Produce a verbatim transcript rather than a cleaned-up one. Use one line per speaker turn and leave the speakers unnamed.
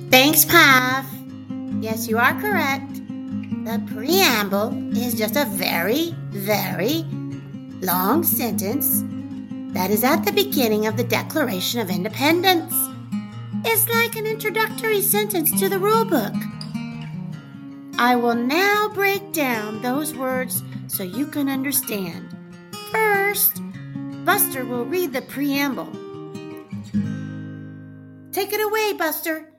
Thanks, Pav. Yes, you are correct. The preamble is just a very, very long sentence that is at the beginning of the Declaration of Independence. It's like an introductory sentence to the rulebook. I will now break down those words so you can understand. First, Buster will read the preamble. Take it away, Buster.